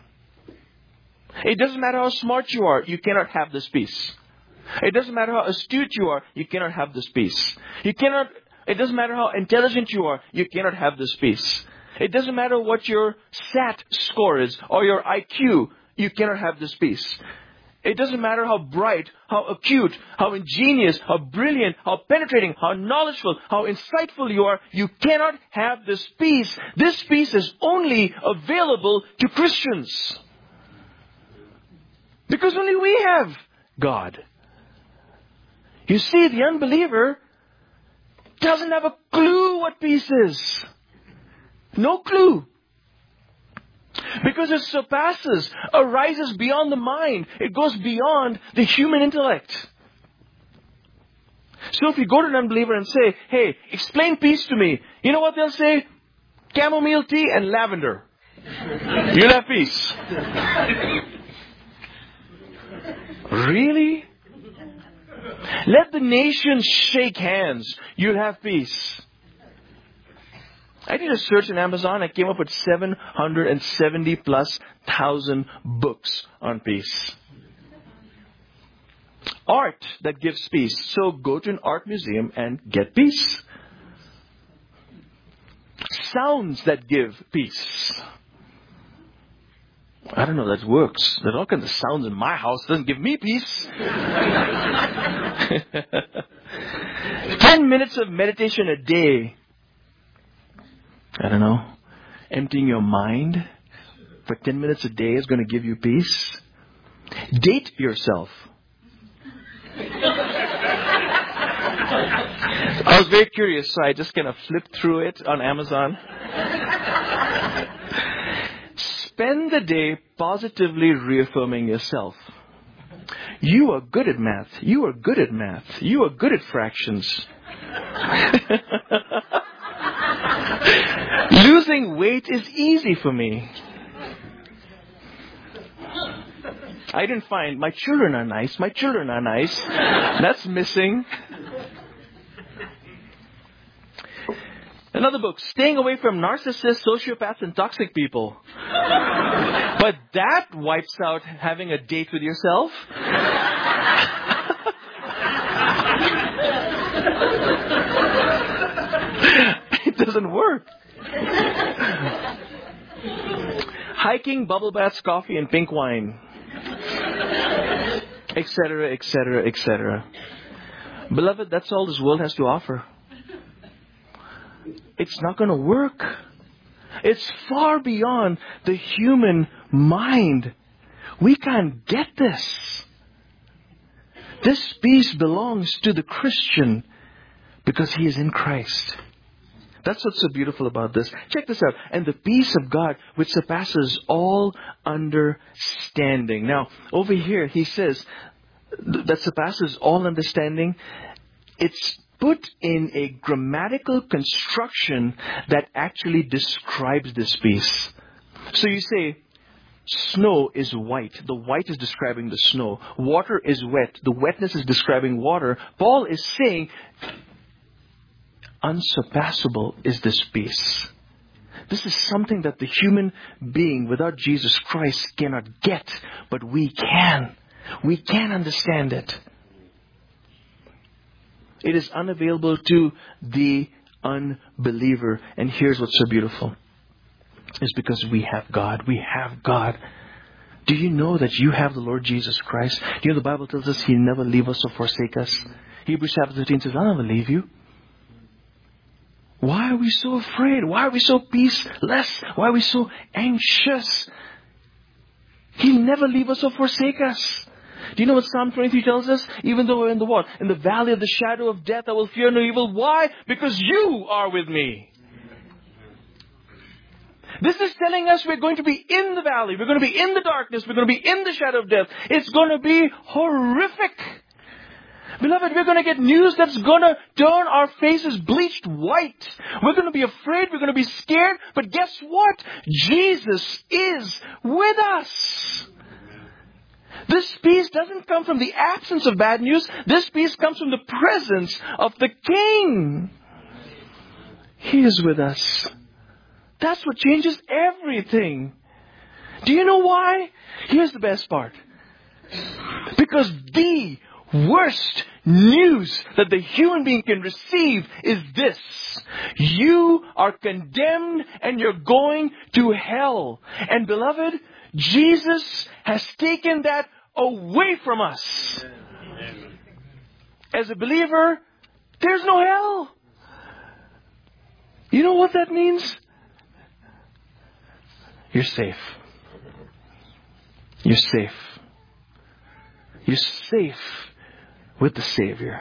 S2: It doesn't matter how smart you are, you cannot have this peace. It doesn't matter how astute you are, you cannot have this peace. You cannot, it doesn't matter how intelligent you are, you cannot have this peace. It doesn't matter what your S A T score is or your I Q, you cannot have this peace. It doesn't matter how bright, how acute, how ingenious, how brilliant, how penetrating, how knowledgeable, how insightful you are, you cannot have this peace. This peace is only available to Christians. Because only we have God. You see, the unbeliever doesn't have a clue what peace is. No clue. Because it surpasses, arises beyond the mind. It goes beyond the human intellect. So if you go to an unbeliever and say, hey, explain peace to me. You know what they'll say? Chamomile tea and lavender. You'll have peace. Really? Let the nations shake hands. You'll have peace. I did a search on Amazon. I came up with seven hundred seventy plus thousand books on peace. Art that gives peace. So go to an art museum and get peace. Sounds that give peace. I don't know if that works. There's all kinds of sounds in my house. It doesn't give me peace. Ten minutes of meditation a day. I don't know. Emptying your mind for ten minutes a day is going to give you peace. Date yourself. I was very curious, so I just kind of flipped through it on Amazon. Spend the day positively reaffirming yourself. You are good at math. You are good at math. You are good at fractions. Losing weight is easy for me. I didn't find my children are nice. My children are nice. That's missing. Another book, Staying Away from Narcissists, Sociopaths, and Toxic People. But that wipes out having a date with yourself. It doesn't work. Hiking, bubble baths, coffee, and pink wine. Etc., etc., et cetera. Beloved, that's all this world has to offer. It's not going to work. It's far beyond the human mind. We can't get this. This peace belongs to the Christian because he is in Christ. That's what's so beautiful about this. Check this out. And the peace of God, which surpasses all understanding. Now, over here, he says that surpasses all understanding. It's put in a grammatical construction that actually describes this peace. So you say, snow is white. The white is describing the snow. Water is wet. The wetness is describing water. Paul is saying, unsurpassable is this peace. This is something that the human being without Jesus Christ cannot get, but we can. We can understand it. It is unavailable to the unbeliever. And here's what's so beautiful. It's because we have God. We have God. Do you know that you have the Lord Jesus Christ? Do you know the Bible tells us He'll never leave us or forsake us? Hebrews chapter thirteen says, I'll never leave you. Why are we so afraid? Why are we so peaceless? Why are we so anxious? He'll never leave us or forsake us. Do you know what Psalm twenty-three tells us? Even though we're in the what? In the valley of the shadow of death, I will fear no evil. Why? Because you are with me. This is telling us we're going to be in the valley. We're going to be in the darkness. We're going to be in the shadow of death. It's going to be horrific. Beloved, we're going to get news that's going to turn our faces bleached white. We're going to be afraid. We're going to be scared. But guess what? Jesus is with us. This peace doesn't come from the absence of bad news. This peace comes from the presence of the King. He is with us. That's what changes everything. Do you know why? Here's the best part. Because the worst news that the human being can receive is this. You are condemned and you're going to hell. And beloved, Jesus has taken that away from us. As a believer, there's no hell. You know what that means? You're safe. You're safe. You're safe with the Savior.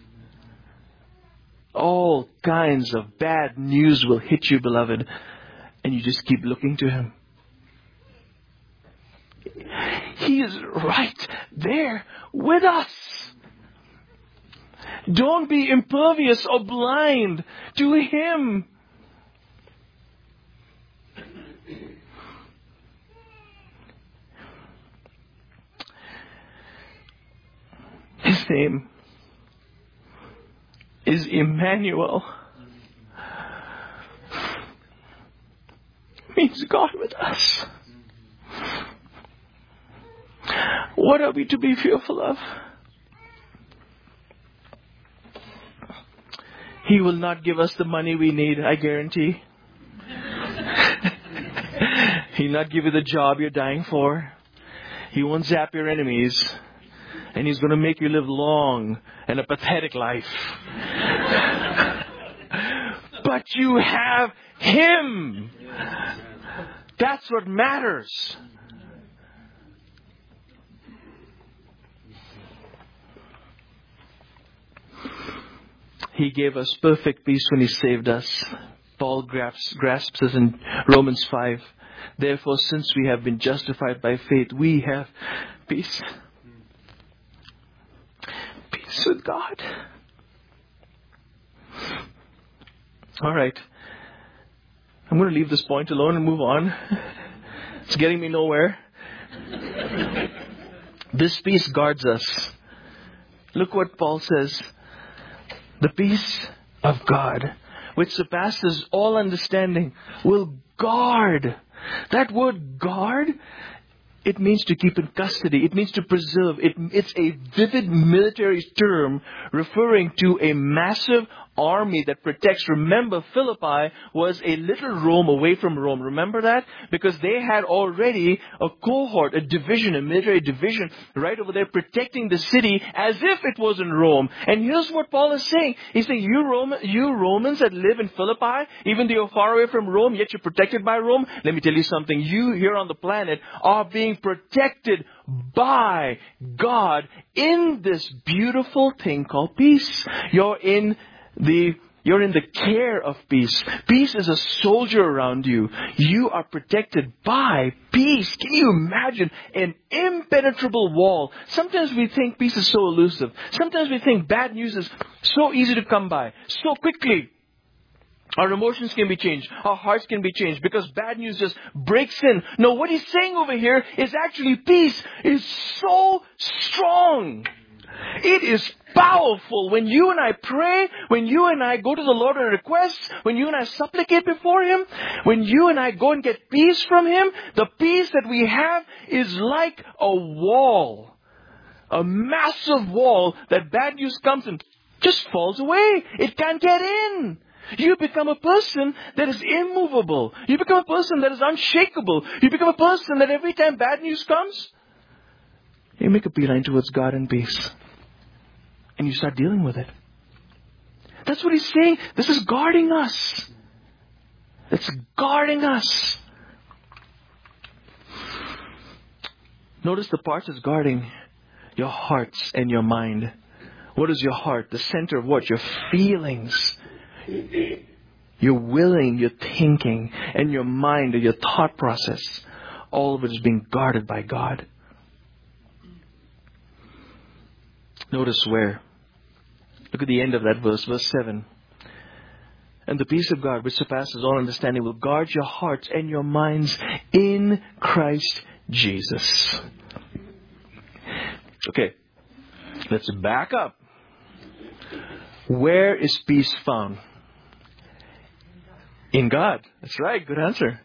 S2: All kinds of bad news will hit you, beloved, and you just keep looking to Him. He is right there with us. Don't be impervious or blind to Him. His name is Emmanuel. Means God with us. What are we to be fearful of? He will not give us the money we need, I guarantee. He'll not give you the job you're dying for. He won't zap your enemies. And He's going to make you live long and a pathetic life. But you have Him. That's what matters. He gave us perfect peace when He saved us. Paul grasps, grasps us in Romans five. Therefore, since we have been justified by faith, we have peace. Peace with God. All right. I'm going to leave this point alone and move on. It's getting me nowhere. This peace guards us. Look what Paul says. The peace of God, which surpasses all understanding, will guard. That word guard, it means to keep in custody. It means to preserve. It, it's a vivid military term referring to a massive army that protects. Remember, Philippi was a little Rome away from Rome. Remember that? Because they had already a cohort, a division, a military division right over there protecting the city as if it was in Rome. And here's what Paul is saying. He's saying, you, Roman, you Romans that live in Philippi, even though you're far away from Rome, yet you're protected by Rome. Let me tell you something. You here on the planet are being protected by God in this beautiful thing called peace. You're in The, you're in the care of peace. Peace is a soldier around you. You are protected by peace. Can you imagine an impenetrable wall? Sometimes we think peace is so elusive. Sometimes we think bad news is so easy to come by, so quickly. Our emotions can be changed. Our hearts can be changed because bad news just breaks in. No, what he's saying over here is actually peace is so strong. It is powerful. When you and I pray, when you and I go to the Lord on requests, when you and I supplicate before Him, when you and I go and get peace from Him, the peace that we have is like a wall. A massive wall that bad news comes and just falls away. It can't get in. You become a person that is immovable. You become a person that is unshakable. You become a person that every time bad news comes, you make a beeline towards God and peace. And you start dealing with it. That's what He's saying. This is guarding us. It's guarding us. Notice the part is guarding your hearts and your mind. What is your heart? The center of what? Your feelings. Your willing, your thinking, and your mind or your thought process. All of it is being guarded by God. Notice where. Look at the end of that verse, verse seven. And the peace of God, which surpasses all understanding, will guard your hearts and your minds in Christ Jesus. Okay, let's back up. Where is peace found? In God. That's right, good answer.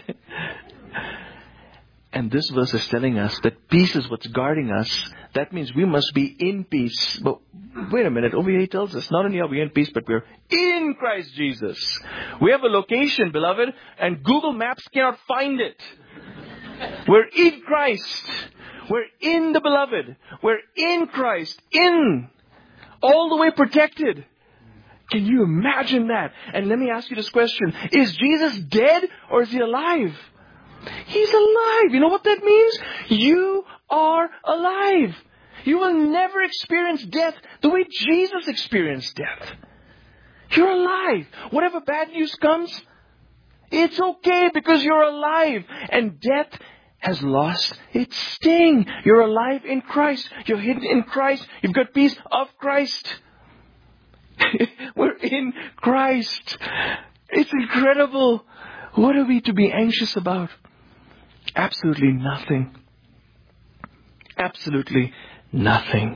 S2: And this verse is telling us that peace is what's guarding us. That means we must be in peace. But wait a minute, over here He tells us, not only are we in peace, but we're in Christ Jesus. We have a location, beloved, and Google Maps cannot find it. We're in Christ. We're in the beloved. We're in Christ. In. All the way protected. Can you imagine that? And let me ask you this question. Is Jesus dead or is He alive? He's alive. You know what that means? You are alive. You will never experience death the way Jesus experienced death. You're alive. Whatever bad news comes, it's okay because you're alive. And death has lost its sting. You're alive in Christ. You're hidden in Christ. You've got peace of Christ. We're in Christ. It's incredible. What are we to be anxious about? Absolutely nothing. Absolutely nothing.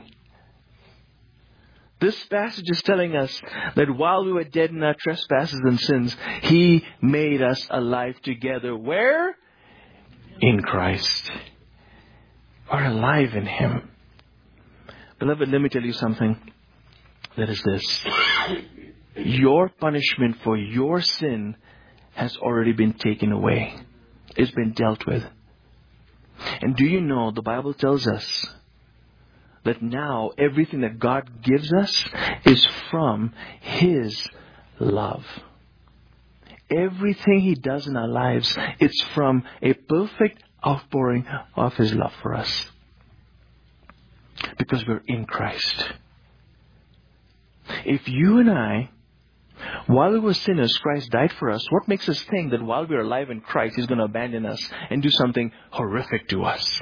S2: This passage is telling us that while we were dead in our trespasses and sins, He made us alive together. Where? In Christ. We're alive in Him. Beloved, let me tell you something. That is this. Your punishment for your sin has already been taken away. It's been dealt with. And do you know, the Bible tells us that now everything that God gives us is from His love. Everything He does in our lives, it's from a perfect outpouring of His love for us. Because we're in Christ. If you and I, while we were sinners, Christ died for us, what makes us think that while we're alive in Christ, He's going to abandon us and do something horrific to us?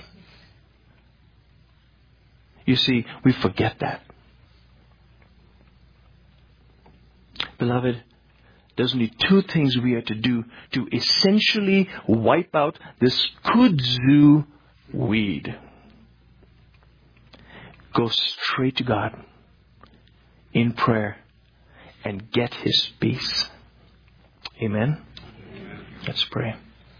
S2: You see, we forget that. Beloved, there's only two things we are to do to essentially wipe out this kudzu weed. Go straight to God in prayer and get His peace. Amen? Let's pray.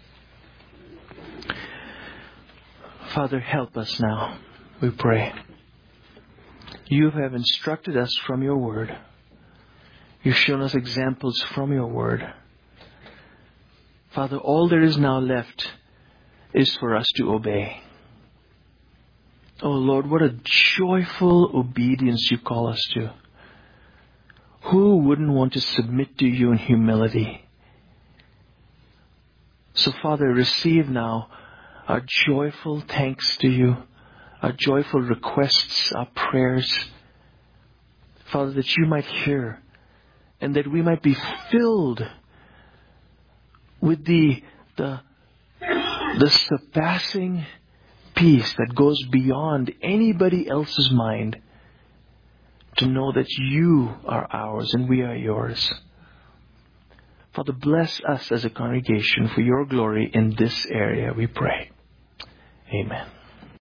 S2: Father, help us now, we pray. You have instructed us from your word. You've shown us examples from your word. Father, all there is now left is for us to obey. Oh Lord, what a joyful obedience you call us to. Who wouldn't want to submit to you in humility? So Father, receive now our joyful thanks to you, our joyful requests, our prayers. Father, that you might hear and that we might be filled with the, the, the surpassing peace that goes beyond anybody else's mind, to know that you are ours and we are yours. Father, bless us as a congregation for your glory in this area, we pray. Amen.